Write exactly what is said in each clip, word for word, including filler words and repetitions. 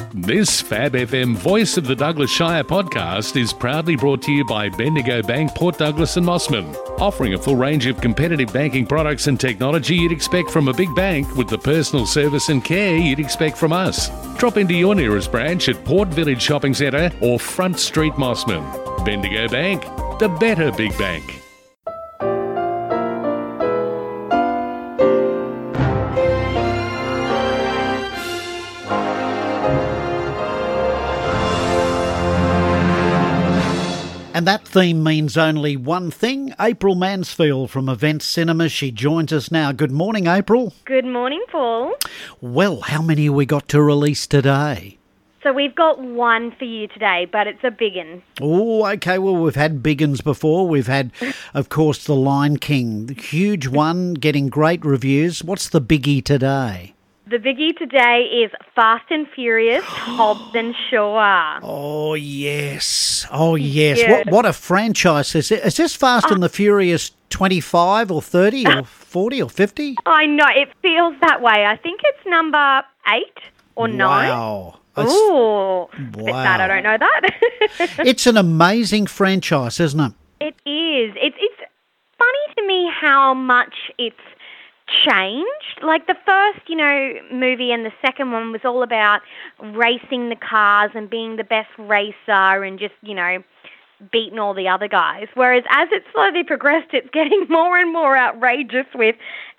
This Fab F M Voice of the Douglas Shire podcast is proudly brought to you by Bendigo Bank, Port Douglas and Mossman, offering a full range of competitive banking products and technology you'd expect from a big bank with the personal service and care you'd expect from us. Drop into your nearest branch at Port Village Shopping Centre or Front Street Mossman. Bendigo Bank, the better big bank. And that theme means only one thing. April Mansfield from Event Cinema. She joins us now. Good morning, April. Good morning, Paul. Well, how many have we got to release today? So we've got one for you today, but it's a big one. Oh, okay. Well, we've had big uns before. We've had, of course, The Lion King. The huge one, getting great reviews. What's the biggie today? The biggie today is Fast and Furious, Hobbs and Shaw. Oh, yes. Oh, yes. Yeah. What what a franchise is it? Is this Fast Uh, and the Furious twenty-five or thirty or forty or fifty? I know, it feels that way. I think it's number eight or nine. Wow. That's- Ooh, bit Wow. sad I don't know that. It's an amazing franchise, isn't it? It is. It's it's funny to me how much it's changed. Like the first, you know, movie and the second one was all about racing the cars and being the best racer and just, you know, beating all the other guys. Whereas as it slowly progressed, it's getting more and more outrageous with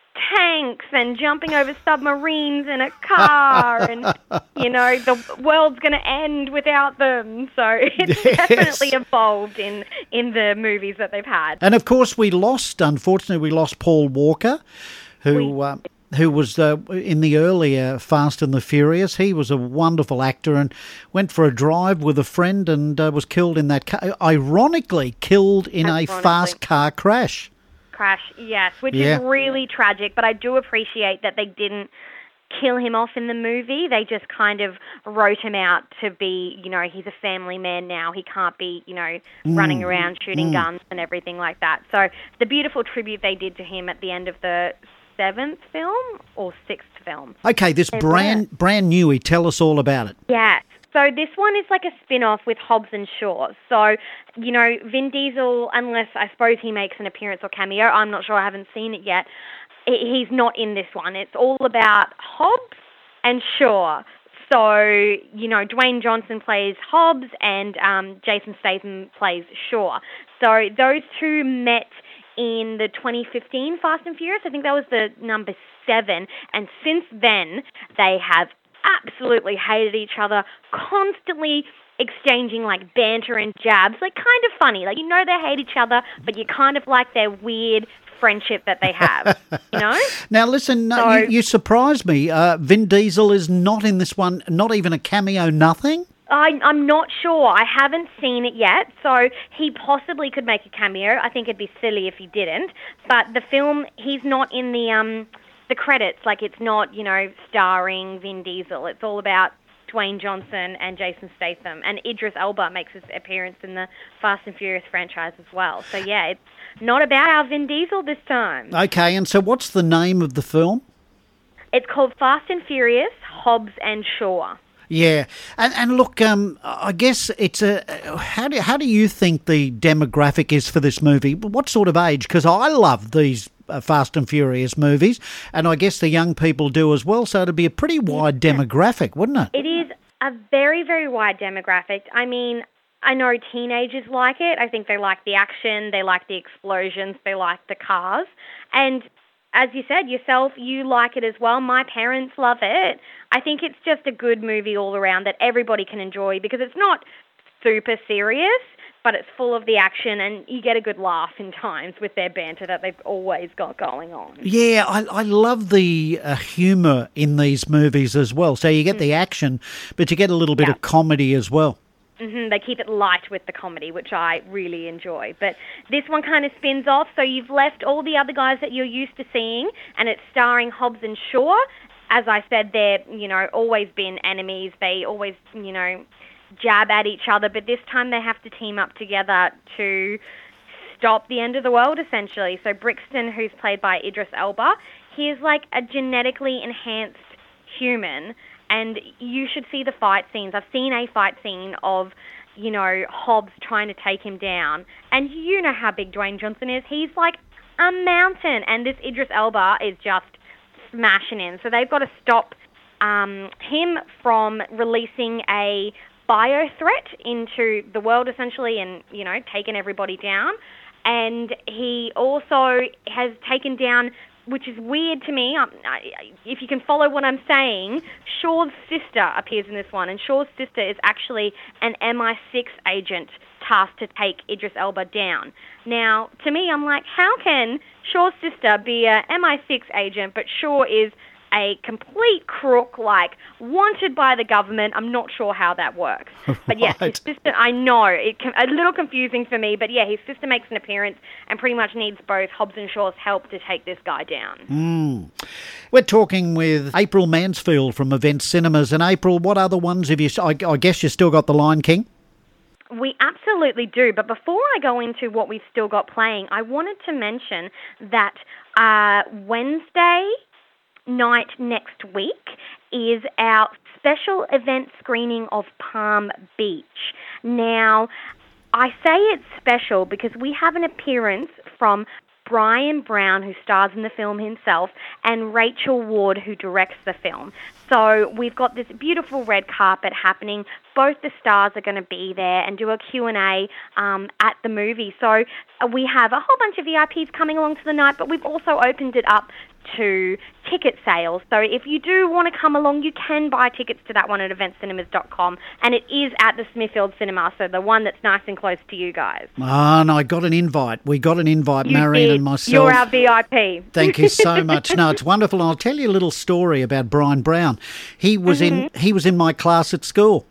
tanks and jumping over submarines in a car and, you know, the world's going to end without them. So it's Yes. definitely evolved in, in the movies that they've had. And of course, we lost, unfortunately, we lost Paul Walker, who We- uh, who was uh, in the earlier Fast and the Furious. He was a wonderful actor and went for a drive with a friend and uh, was killed in that car. Ironically, killed in a Ironically. fast car crash. Crash, yes, which Yeah. is really tragic, but I do appreciate that they didn't kill him off in the movie. They just kind of wrote him out to be, you know, he's a family man now. He can't be, you know, running around shooting guns and everything like that. So the beautiful tribute they did to him at the end of the seventh film or sixth film. Okay, this They brand brand newy. Tell us all about it. Yeah. So this one is like a spin-off with Hobbs and Shaw. So, you know, Vin Diesel, unless I suppose he makes an appearance or cameo, I'm not sure, I haven't seen it yet, he- he's not in this one. It's all about Hobbs and Shaw. So, you know, Dwayne Johnson plays Hobbs and um, Jason Statham plays Shaw. So those two met in the twenty fifteen Fast and Furious. I think that was the number seven. And since then, they have absolutely hated each other, constantly exchanging like banter and jabs, like kind of funny. Like, you know they hate each other, but you kind of like their weird friendship that they have, you know? Now, listen, no, So- you, you surprised me. Uh, Vin Diesel is not in this one, not even a cameo, nothing? I, I'm not sure. I haven't seen it yet, so he possibly could make a cameo. I think it'd be silly if he didn't. But the film, he's not in the um the credits. Like, it's not, you know, starring Vin Diesel. It's all about Dwayne Johnson and Jason Statham. And Idris Elba makes his appearance in the Fast and Furious franchise as well. So, yeah, it's not about our Vin Diesel this time. Okay, and so what's the name of the film? It's called Fast and Furious, Hobbs and Shaw. Yeah, and and look, um, I guess it's a. How do how do you think the demographic is for this movie? What sort of age? Because I love these uh, Fast and Furious movies, and I guess the young people do as well. So it'd be a pretty wide demographic, wouldn't it? It is a very, very wide demographic. I mean, I know teenagers like it. I think they like the action, they like the explosions, they like the cars. And as you said yourself, you like it as well. My parents love it. I think it's just a good movie all around that everybody can enjoy because it's not super serious, but it's full of the action and you get a good laugh in times with their banter that they've always got going on. Yeah, I, I love the uh, humour in these movies as well. So you get the action, but you get a little bit Yeah. of comedy as well. hmm They keep it light with the comedy, which I really enjoy. But this one kind of spins off, so you've left all the other guys that you're used to seeing, and it's starring Hobbs and Shaw. As I said, they're, you know, always been enemies. They always, you know, jab at each other, but this time they have to team up together to stop the end of the world, essentially. So Brixton, who's played by Idris Elba, he is like a genetically enhanced human, and you should see the fight scenes. I've seen a fight scene of, you know, Hobbs trying to take him down, and you know how big Dwayne Johnson is. He's like a mountain, and this Idris Elba is just smashing in. So they've got to stop um, him from releasing a bio threat into the world, essentially, and, you know, taking everybody down. And he also has taken down, which is weird to me, um, I, if you can follow what I'm saying, Shaw's sister appears in this one, and Shaw's sister is actually an M I six agent tasked to take Idris Elba down. Now, to me, I'm like, how can Shaw's sister be a M I six agent, but Shaw is a complete crook, like, wanted by the government? I'm not sure how that works. But yes, right. His sister, I know, it a little confusing for me, but yeah, his sister makes an appearance and pretty much needs both Hobbs and Shaw's help to take this guy down. Mm. We're talking with April Mansfield from Event Cinemas. And April, what other ones have you, I, I guess you still got The Lion King? We absolutely do, but before I go into what we've still got playing, I wanted to mention that uh, Wednesday night next week is our special event screening of Palm Beach. Now, I say it's special because we have an appearance from Brian Brown, who stars in the film himself, and Rachel Ward, who directs the film. So we've got this beautiful red carpet happening. Both the stars are going to be there and do a Q and A um, at the movie. So we have a whole bunch of V I Ps coming along to the night, but we've also opened it up to ticket sales. So if you do want to come along, you can buy tickets to that one at event cinemas dot com, and it is at the Smithfield Cinema, so the one that's nice and close to you guys. Ah, no, I got an invite. We got an invite, you Marion did. and myself. You're our V I P. Thank you so much. No, it's wonderful. I'll tell you a little story about Brian Brown. He was mm-hmm. in he was in my class at school.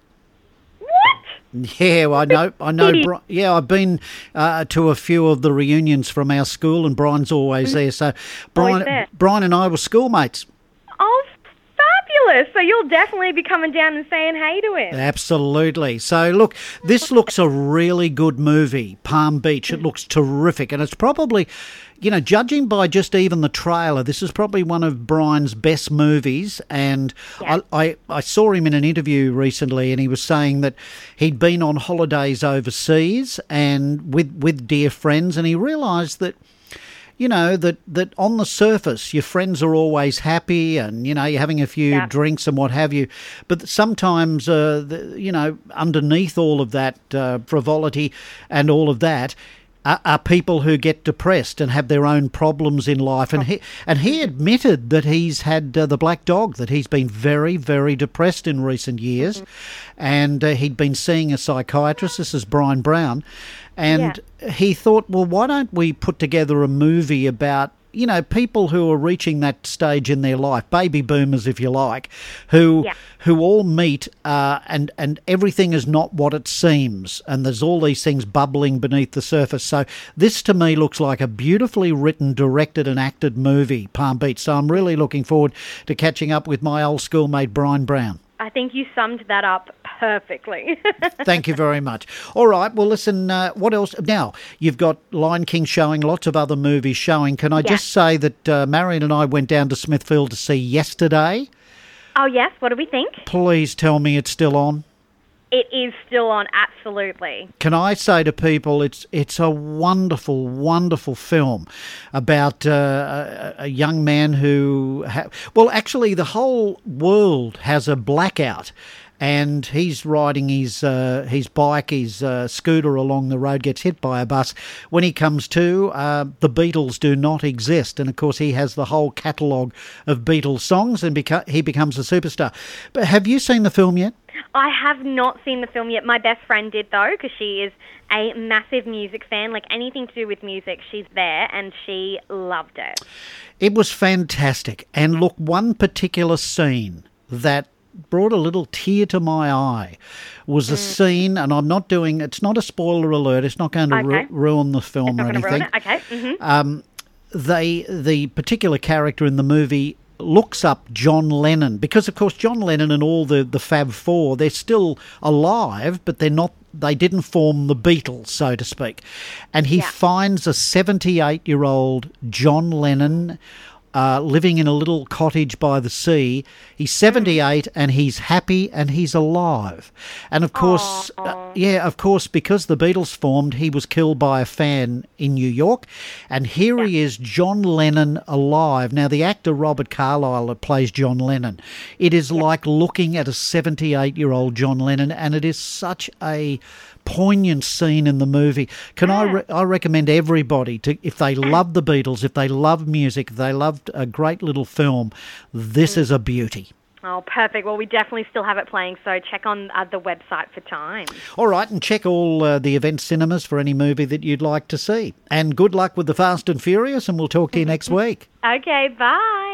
Yeah, well, I know. I know. Bri- yeah, I've been uh, to a few of the reunions from our school, and Brian's always there. So, Brian, there. Brian and I were schoolmates. Oh, fabulous! So you'll definitely be coming down and saying hey to him. Absolutely. So, look, this looks a really good movie, Palm Beach. It looks terrific, and it's probably, you know, judging by just even the trailer, this is probably one of Brian's best movies. And yeah. I, I, I saw him in an interview recently, and he was saying that he'd been on holidays overseas and with with dear friends, and he realised that, you know, that, that on the surface, your friends are always happy and, you know, you're having a few yeah. drinks and what have you. But sometimes, uh, the, you know, underneath all of that uh, frivolity and all of that, Are, are people who get depressed and have their own problems in life. And he and he admitted that he's had uh, the black dog, that he's been very, very depressed in recent years. Mm-hmm. And uh, he'd been seeing a psychiatrist. This is Brian Brown. And yeah. he thought, well, why don't we put together a movie about, you know, people who are reaching that stage in their life, baby boomers, if you like, who yeah. who all meet uh, and, and everything is not what it seems, and there's all these things bubbling beneath the surface. So this, to me, looks like a beautifully written, directed and acted movie, Palm Beach. So I'm really looking forward to catching up with my old schoolmate, Brian Brown. I think you summed that up perfectly. Thank you very much. All right, well, listen, uh, what else? Now, you've got Lion King showing, lots of other movies showing. Can I yeah. just say that uh, Marion and I went down to Smithfield to see Yesterday? Oh, yes. What do we think? Please tell me it's still on. It is still on, absolutely. Can I say to people, it's it's a wonderful, wonderful film about uh, a, a young man who... Ha- well, actually, the whole world has a blackout, and he's riding his uh, his bike, his uh, scooter along the road, gets hit by a bus. When he comes to, uh, the Beatles do not exist, and of course he has the whole catalogue of Beatles songs, and beca- he becomes a superstar. But have you seen the film yet? I have not seen the film yet. My best friend did, though, because she is a massive music fan. Like, anything to do with music, she's there, and she loved it. It was fantastic. And look, one particular scene that brought a little tear to my eye was a mm. scene, and I'm not doing, it's not a spoiler alert, it's not going to okay. ru- ruin the film it's not or anything. Ruin it. Okay. Mm-hmm. Um, they, the particular character in the movie looks up John Lennon, because of course John Lennon and all the, the Fab Four, they're still alive, but they're not, they didn't form the Beatles, so to speak. And he yeah. finds a seventy-eight-year-old John Lennon uh, living in a little cottage by the sea. He's seventy-eight and he's happy and he's alive. And of course, uh, yeah, of course, because the Beatles formed, he was killed by a fan in New York. And here yeah. he is, John Lennon, alive. Now, the actor Robert Carlyle that plays John Lennon, it is yeah. like looking at a seventy-eight-year-old John Lennon, and it is such a poignant scene in the movie. Can yeah. I re- I recommend everybody to, if they love the Beatles, if they love music, if they loved a great little film, this mm. is a beauty. Oh, perfect. Well, we definitely still have it playing, so check on uh, the website for time. All right, and check all uh, the event cinemas for any movie that you'd like to see. And good luck with the Fast and Furious, and we'll talk to you next week. Okay, bye.